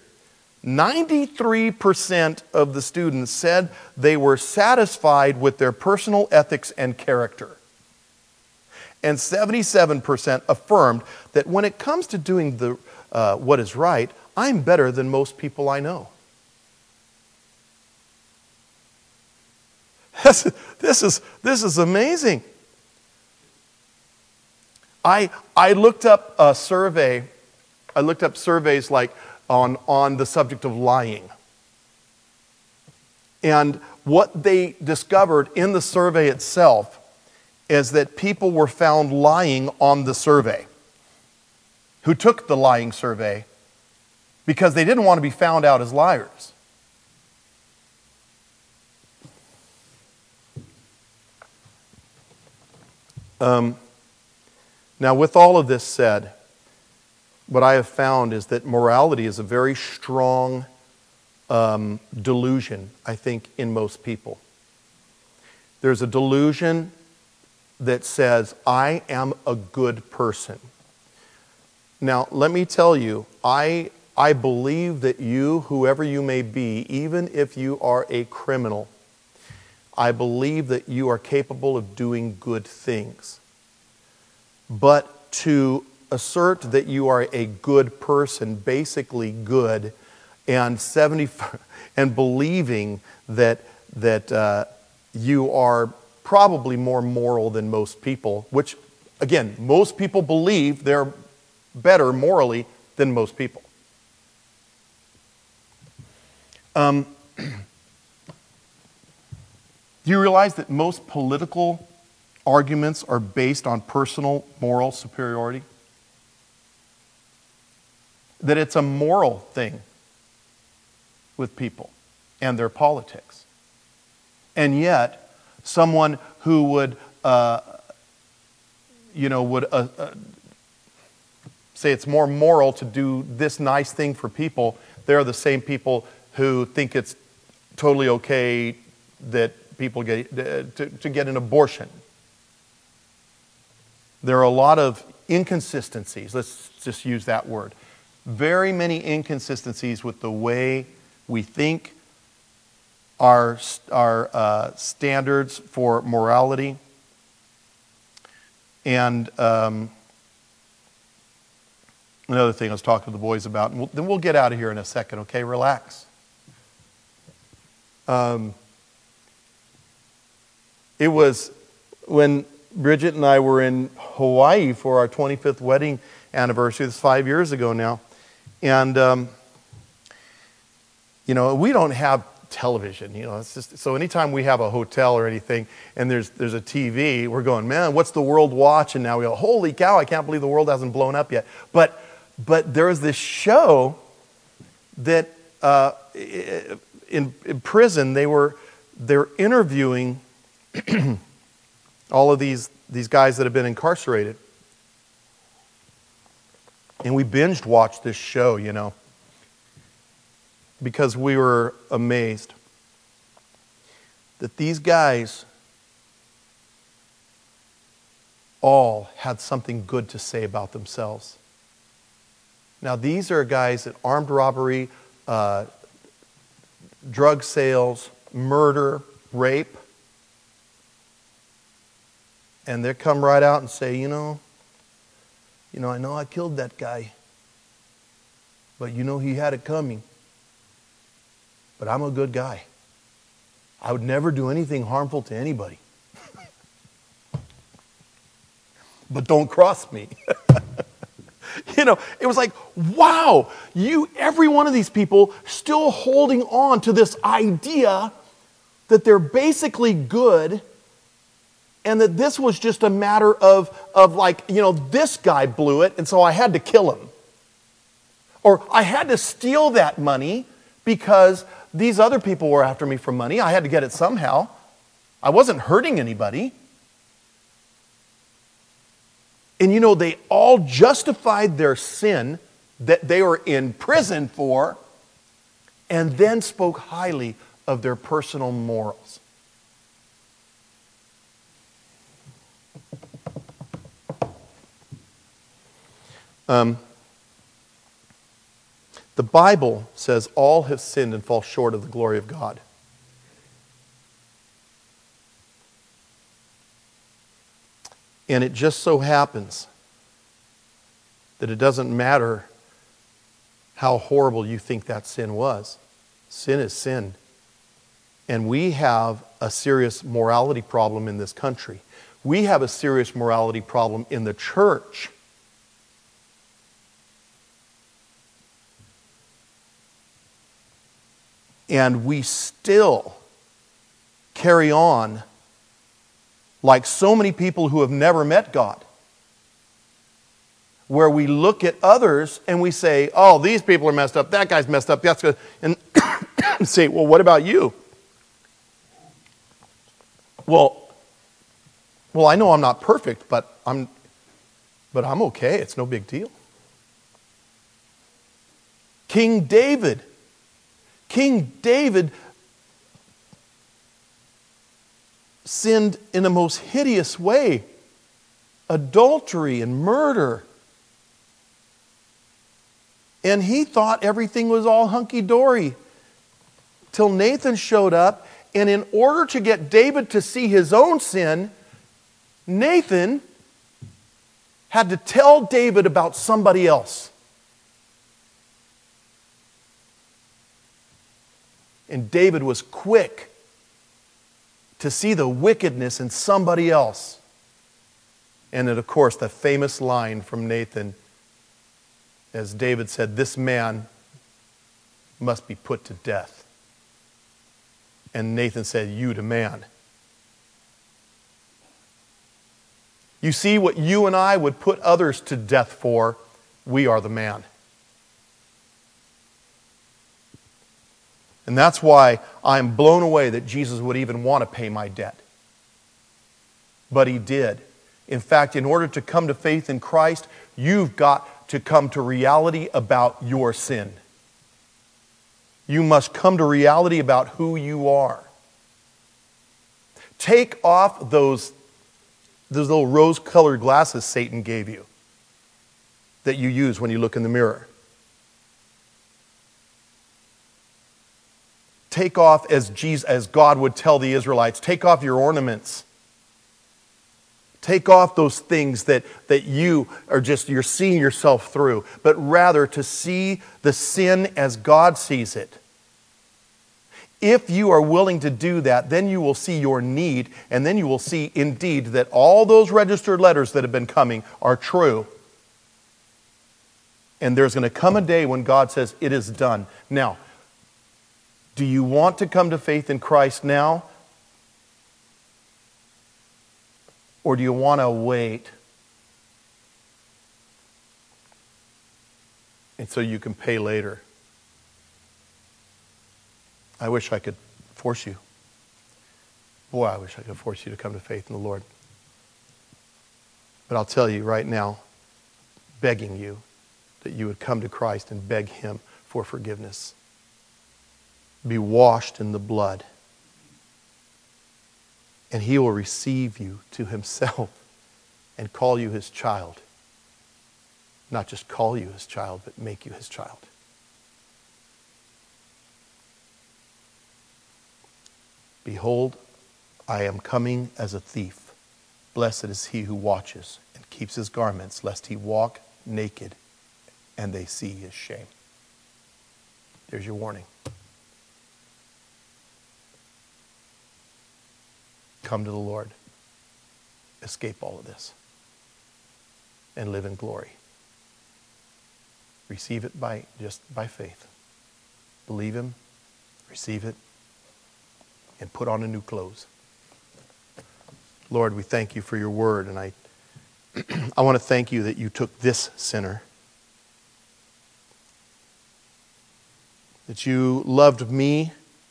93% of the students said they were satisfied with their personal ethics and character. And 77% affirmed that when it comes to doing what is right, I'm better than most people I know. This is amazing. I looked up a survey. I looked up surveys like on the subject of lying. And what they discovered in the survey itself is that people were found lying on the survey, who took the lying survey because they didn't want to be found out as liars. Now, with all of this said, what I have found is that morality is a very strong delusion, I think, in most people. There's a delusion that says, I am a good person. Now, let me tell you, I believe that you, whoever you may be, even if you are a criminal, I believe that you are capable of doing good things. But to assert that you are a good person, basically good, and believing that you are probably more moral than most people, which, again, most people believe they're better morally than most people. Do you realize that most political arguments are based on personal moral superiority? That it's a moral thing with people and their politics. And yet, someone who would say it's more moral to do this nice thing for people, they're the same people who think it's totally okay that people get to get an abortion. There are a lot of inconsistencies. Let's just use that word. Very many inconsistencies with the way we think, our standards for morality. And another thing I was talking to the boys about, and then we'll get out of here in a second, okay? Relax. It was when Bridget and I were in Hawaii for our 25th wedding anniversary. This 5 years ago now. And, we don't have television. It's just, so anytime we have a hotel or anything and there's a TV, we're going, man, what's the world watching now? We go, holy cow, I can't believe the world hasn't blown up yet. But there was this show that in prison they're interviewing all of these guys that have been incarcerated. And we binged watched this show, because we were amazed that these guys all had something good to say about themselves. Now, these are guys that armed robbery, drug sales, murder, rape, and they come right out and say, I know I killed that guy, but he had it coming. But I'm a good guy. I would never do anything harmful to anybody. But don't cross me. It was like, wow, every one of these people still holding on to this idea that they're basically good, and that this was just a matter of this guy blew it, and so I had to kill him. Or I had to steal that money because these other people were after me for money. I had to get it somehow. I wasn't hurting anybody. And they all justified their sin that they were in prison for, and then spoke highly of their personal morals. The Bible says all have sinned and fall short of the glory of God. And it just so happens that it doesn't matter how horrible you think that sin was. Sin is sin. And we have a serious morality problem in this country. We have a serious morality problem in the church. And we still carry on like so many people who have never met God, where we look at others and we say, oh, these people are messed up, that guy's messed up, that's good, and say, well, what about you? Well, Well, I know I'm not perfect, but I'm okay. It's no big deal. King David sinned in a most hideous way. Adultery and murder. And he thought everything was all hunky-dory till Nathan showed up. And in order to get David to see his own sin, Nathan had to tell David about somebody else. And David was quick to see the wickedness in somebody else. And then, of course, the famous line from Nathan, as David said, "This man must be put to death." And Nathan said, "You to man." You see, what you and I would put others to death for, we are the man. And that's why I'm blown away that Jesus would even want to pay my debt. But he did. In fact, in order to come to faith in Christ, you've got to come to reality about your sin. You must come to reality about who you are. Take off those little rose-colored glasses Satan gave you that you use when you look in the mirror. Take off, as God would tell the Israelites, take off your ornaments. Take off those things that you are you're seeing yourself through, but rather to see the sin as God sees it. If you are willing to do that, then you will see your need, and then you will see indeed that all those registered letters that have been coming are true. And there's going to come a day when God says, "It is done." Now, do you want to come to faith in Christ now? Or do you want to wait and so you can pay later? I wish I could force you. Boy, I wish I could force you to come to faith in the Lord. But I'll tell you right now, begging you that you would come to Christ and beg Him for forgiveness. Be washed in the blood. And He will receive you to Himself and call you His child. Not just call you His child, but make you His child. Behold, I am coming as a thief. Blessed is he who watches and keeps his garments, lest he walk naked and they see his shame. There's your warning. Come to the Lord. Escape all of this. And live in glory. Receive it just by faith. Believe Him. Receive it. And put on a new clothes. Lord, we thank You for Your word. And I want to thank You that You took this sinner. That You loved me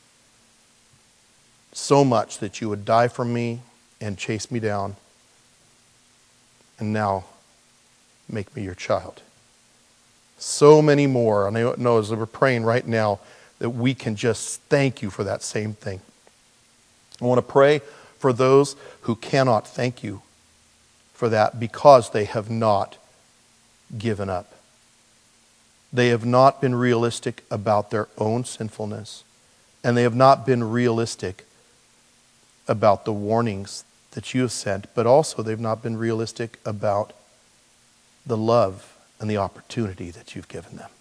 so much that You would die for me and chase me down. And now make me Your child. So many more. And I know as we're praying right now that we can just thank You for that same thing. I want to pray for those who cannot thank You for that because they have not given up. They have not been realistic about their own sinfulness, and they have not been realistic about the warnings that You have sent, but also they've not been realistic about the love and the opportunity that You've given them.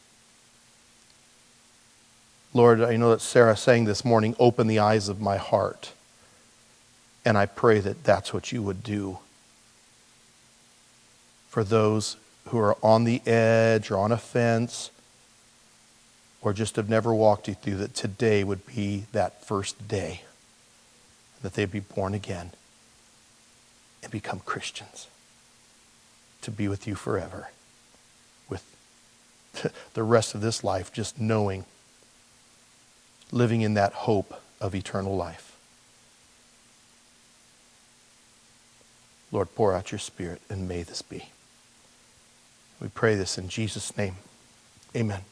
Lord, I know that Sarah sang this morning, "Open the eyes of my heart." And I pray that that's what You would do for those who are on the edge or on a fence or just have never walked You through, that today would be that first day that they'd be born again and become Christians to be with You forever, with the rest of this life just knowing, living in that hope of eternal life. Lord, pour out your Spirit, and may this be. We pray this in Jesus' name. Amen.